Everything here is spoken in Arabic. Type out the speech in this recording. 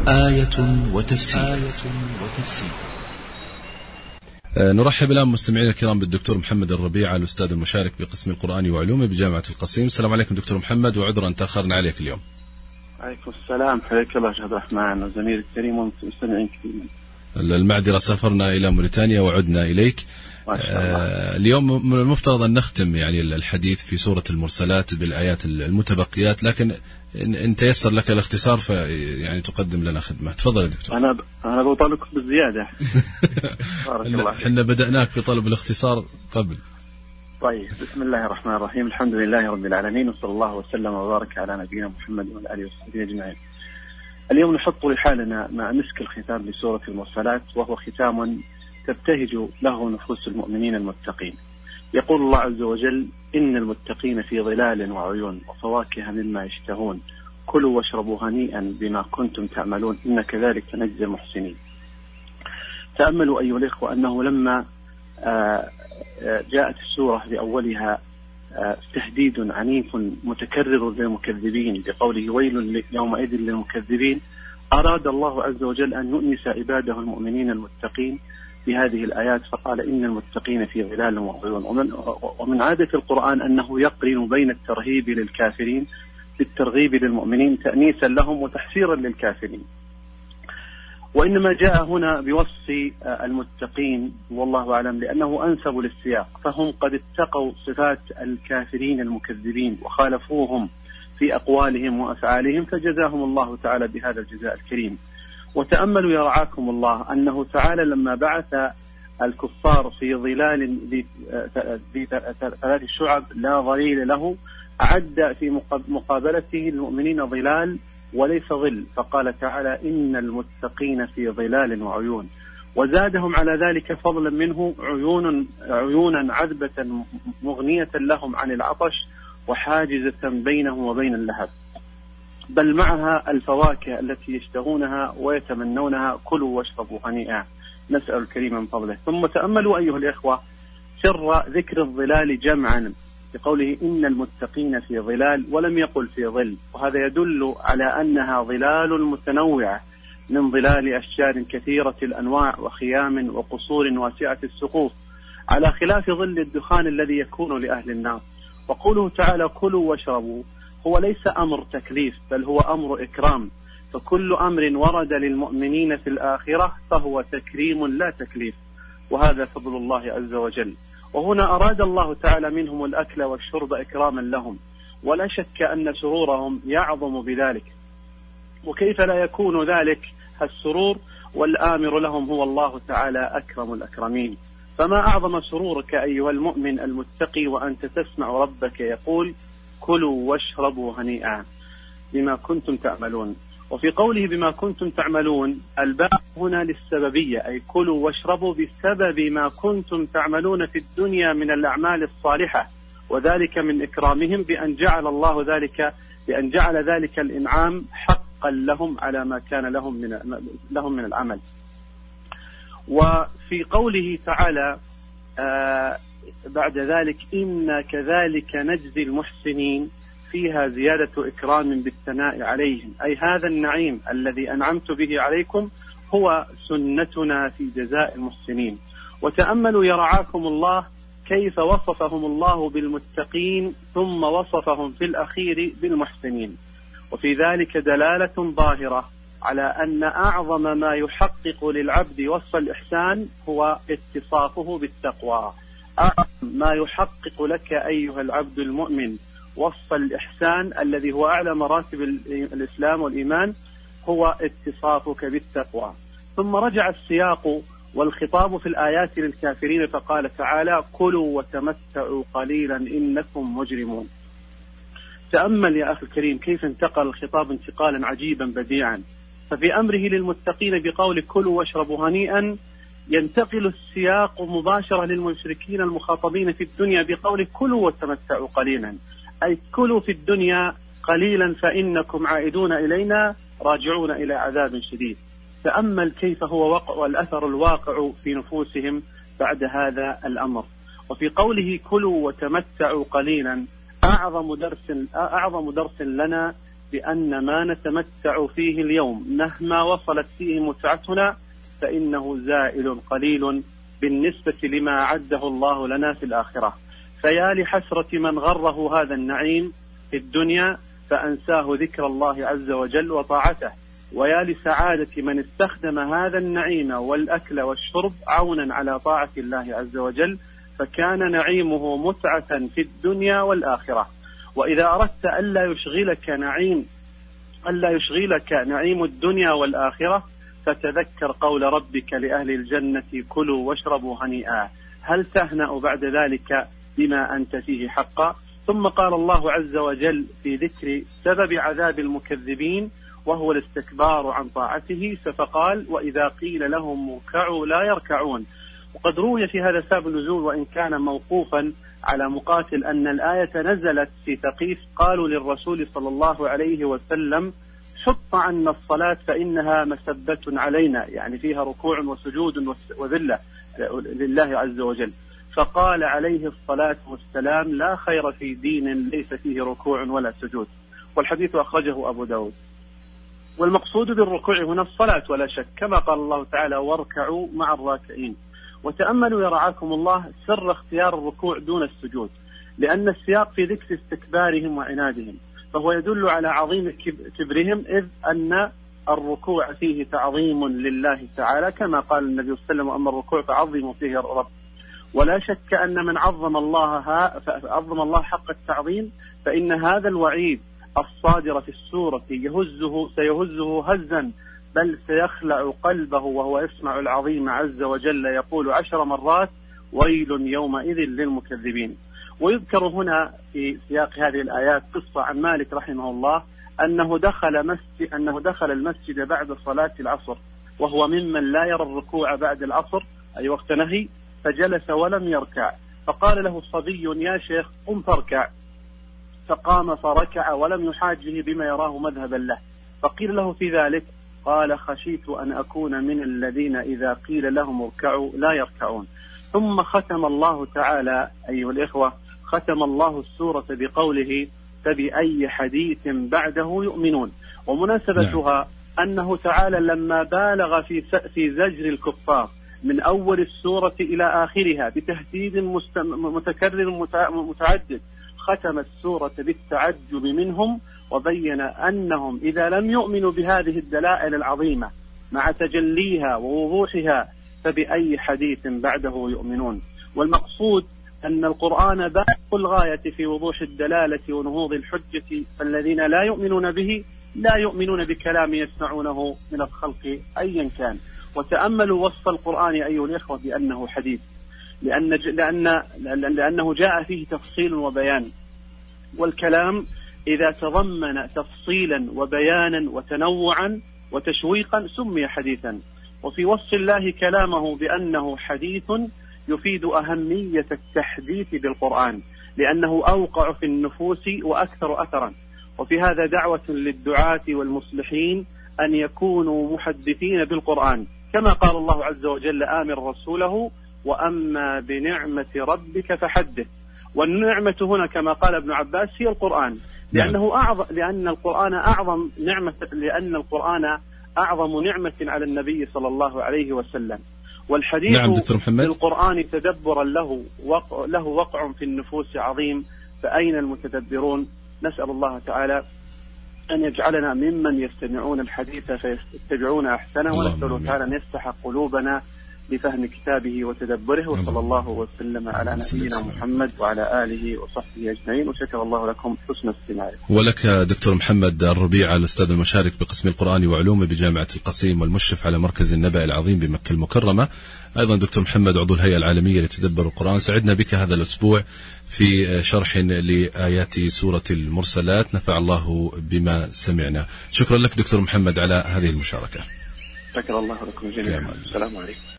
آية وتفسير. نرحب الآن مستمعينا الكرام بالدكتور محمد الربيع، الأستاذ المشارك بقسم القرآن وعلومه بجامعة القصيم. السلام عليكم دكتور محمد، وعذرا أن تأخرنا عليك اليوم. عليكم السلام، حياك الله شيخ عبد الرحمن وزميل الكريم والمستمعين كثيرين. المعذرة، سافرنا إلى موريتانيا وعدنا إليك. اليوم من المفترض أن نختم يعني الحديث في سورة المرسلات بالآيات المتبقيات، لكن إن تيسر لك الاختصار يعني تقدم لنا خدمة. تفضل يا دكتور. أنا بطالبك بالزيادة. احنا بدأناك بطلب الاختصار قبل. طيب، بسم الله الرحمن الرحيم، الحمد لله رب العالمين، وصلى الله وسلم وبارك على نبينا محمد وعلى آله وصحبه أجمعين. اليوم نحط رحالنا مع مسك الختام لسورة المرسلات، وهو ختام تبتهج له نفوس المؤمنين المتقين. يقول الله عز وجل: إن المتقين في ظلال وعيون وفواكه مما يشتهون كلوا واشربوا هنيئا بما كنتم تعملون إن كذلك نجزي المحسنين. تأملوا أيها الإخوة أنه لما جاءت السورة بأولها تهديد عنيف متكرر للمكذبين بقوله ويل يومئذ للمكذبين، أراد الله عز وجل أن يؤنس عباده المؤمنين المتقين بهذه الآيات، فقال إن المتقين في ظلال وعيون. ومن عادة القرآن أنه يقرن بين الترهيب للكافرين بالترغيب للمؤمنين تأنيسا لهم وتحسيرا للكافرين، وإنما جاء هنا بوصف المتقين والله أعلم لأنه أنسب للسياق، فهم قد اتقوا صفات الكافرين المكذبين وخالفوهم في أقوالهم وأفعالهم، فجزاهم الله تعالى بهذا الجزاء الكريم. وتأملوا يا رعاكم الله أنه تعالى لما بعث الكفار في ظلال ثلاث شعب لا ظليل له، أعد في مقابلته المؤمنين ظلال وليس ظل، فقال تعالى إن المتقين في ظلال وعيون، وزادهم على ذلك فضلا منه عيونا عذبة مغنية لهم عن العطش وحاجزة بينهم وبين اللهب، بل معها الفواكه التي يشتهونها ويتمنونها كلوا واشربوا هنيئا، نسأل الكريم من فضله. ثم تأملوا أيها الإخوة سر ذكر الظلال جمعا بقوله إن المتقين في ظلال ولم يقل في ظل، وهذا يدل على أنها ظلال متنوعة من ظلال أشجار كثيرة الأنواع وخيام وقصور واسعة السقوف، على خلاف ظل الدخان الذي يكون لأهل النار. وقوله تعالى كلوا واشربوا هو ليس أمر تكليف، بل هو أمر إكرام، فكل أمر ورد للمؤمنين في الآخرة فهو تكريم لا تكليف، وهذا فضل الله عز وجل. وهنا أراد الله تعالى منهم الأكل والشرب إكراما لهم، ولا شك أن سرورهم يعظم بذلك، وكيف لا يكون ذلك السرور والآمر لهم هو الله تعالى أكرم الأكرمين. فما أعظم سرورك أيها المؤمن المتقي وأنت تسمع ربك يقول كلوا واشربوا هنيئا بما كنتم تعملون. وفي قوله بما كنتم تعملون الباء هنا للسببية، أي كلوا واشربوا بسبب ما كنتم تعملون في الدنيا من الأعمال الصالحة، وذلك من إكرامهم بأن جعل ذلك الإنعام حقا لهم على ما كان لهم من العمل. وفي قوله تعالى بعد ذلك إن كذلك نجزي المحسنين فيها زيادة إكرام بالثناء عليهم، أي هذا النعيم الذي أنعمت به عليكم هو سنتنا في جزاء المحسنين. وتأملوا يرعاكم الله كيف وصفهم الله بالمتقين ثم وصفهم في الأخير بالمحسنين، وفي ذلك دلالة ظاهرة على أن أعظم ما يحقق للعبد وصف الإحسان هو اتصافه بالتقوى. أعظم ما يحقق لك أيها العبد المؤمن وصف الإحسان الذي هو أعلى مراتب الإسلام والإيمان هو اتصافك بالتقوى. ثم رجع السياق والخطاب في الآيات للكافرين فقال تعالى كلوا وتمتعوا قليلا إنكم مجرمون. تأمل يا أخي الكريم كيف انتقل الخطاب انتقالا عجيبا بديعا، ففي أمره للمتقين بقول كلوا واشربوا هنيئا ينتقل السياق مباشرة للمشركين المخاطبين في الدنيا بقول كلوا وتمتعوا قليلا، أي كلوا في الدنيا قليلا فإنكم عائدون إلينا راجعون إلى عذاب شديد. تأمل كيف هو والأثر الواقع في نفوسهم بعد هذا الأمر. وفي قوله كلوا وتمتعوا قليلا أعظم درس لنا بأن ما نتمتع فيه اليوم مهما وصلت فيه متعتنا فإنه زائل قليل بالنسبة لما أعده الله لنا في الآخرة. فيا لحسرة من غره هذا النعيم في الدنيا فأنساه ذكر الله عز وجل وطاعته، ويا لسعادة من استخدم هذا النعيم والأكل والشرب عونا على طاعة الله عز وجل فكان نعيمه متعة في الدنيا والآخرة. وإذا أردت ألا يشغلك نعيم الدنيا والآخرة فتذكر قول ربك لأهل الجنة كلوا واشربوا هنيئا هل تهنأ بعد ذلك بما أنت فيه حقا. ثم قال الله عز وجل في ذكر سبب عذاب المكذبين وهو الاستكبار عن طاعته فقال وإذا قيل لهم اركعوا لا يركعون. وقد روي في هذا سبب النزول وإن كان موقوفا على مقاتل أن الآية نزلت في ثقيف قالوا للرسول صلى الله عليه وسلم حط عنا الصلاة فإنها مسبة علينا، يعني فيها ركوع وسجود وذلة لله عز وجل. فقال عليه الصلاة والسلام لا خير في دين ليس فيه ركوع ولا سجود. والحديث أخرجه أبو داود. والمقصود بالركوع هنا الصلاة ولا شك كما قال الله تعالى واركعوا مع الراكعين. وتأملوا يرعاكم الله سر اختيار الركوع دون السجود، لأن السياق في ذكر استكبارهم وعنادهم فهو يدل على عظيم كبرهم، إذ أن الركوع فيه تعظيم لله تعالى كما قال النبي صلى الله عليه وسلم وأما الركوع فعظموا فيه الرب. ولا شك أن من عظم الله حق التعظيم فإن هذا الوعيد الصادر في السورة سيهزه هزا بل سيخلع قلبه وهو يسمع العظيم عز وجل يقول 10 مرات ويل يومئذ للمكذبين. ويذكر هنا في سياق هذه الآيات قصة عن مالك رحمه الله أنه دخل المسجد بعد صلاة العصر وهو ممن لا يرى الركوع بعد العصر أي وقت نهي، فجلس ولم يركع فقال له صبي يا شيخ قم فاركع، فقام فركع ولم يحاجه بما يراه مذهبا له. فقيل له في ذلك قال خشيت أن أكون من الذين إذا قيل لهم اركعوا لا يركعون. ثم ختم الله تعالى أيها الإخوة ختم الله السورة بقوله فبأي حديث بعده يؤمنون. ومناسبتها أنه تعالى لما بالغ في زجر الكفار من أول السورة إلى آخرها بتهديد متكرر متعدد ختم السورة بالتعجب منهم وبين أنهم إذا لم يؤمنوا بهذه الدلائل العظيمة مع تجليها ووضوحها فبأي حديث بعده يؤمنون. والمقصود أن القرآن بالغ الغاية في وضوح الدلالة ونهوض الحجة، فالذين لا يؤمنون به لا يؤمنون بكلام يسمعونه من الخلق أيا كان. وتأملوا وصف القرآن أيها الإخوة بأنه حديث لأنه جاء فيه تفصيل وبيان، والكلام إذا تضمن تفصيلا وبيانا وتنوعا وتشويقا سمي حديثا. وفي وصف الله كلامه بأنه حديث يفيد أهمية التحديث بالقرآن لأنه أوقع في النفوس وأكثر أثرا. وفي هذا دعوة للدعاة والمصلحين أن يكونوا محدثين بالقرآن كما قال الله عز وجل آمر رسوله وأما بنعمة ربك فحدث. والنعمة هنا كما قال ابن عباس هي القرآن لأن القرآن أعظم نعمة على النبي صلى الله عليه وسلم. والحديث بالقرآن تدبرا له وقع في النفوس عظيم، فأين المتدبرون؟ نسأل الله تعالى أن يجعلنا ممن يستمعون الحديث فيتبعون أحسنه، ونسأل تعالى أن يفتح قلوبنا بفهم كتابه وتدبره. وصلى الله وسلم على نبينا محمد وعلى آله وصحبه أجمعين، وشكر الله لكم حسن استماعكم. ولك دكتور محمد الربيع الأستاذ المشارك بقسم القرآن وعلومه بجامعة القصيم والمشرف على مركز النبأ العظيم بمكة المكرمة. أيضا دكتور محمد عضو الهيئة العالمية لتدبر القرآن، سعدنا بك هذا الأسبوع في شرح لآيات سورة المرسلات، نفع الله بما سمعنا. شكرا لك دكتور محمد على هذه المشاركة. شكر الله لكم جميعا. السلام عليكم.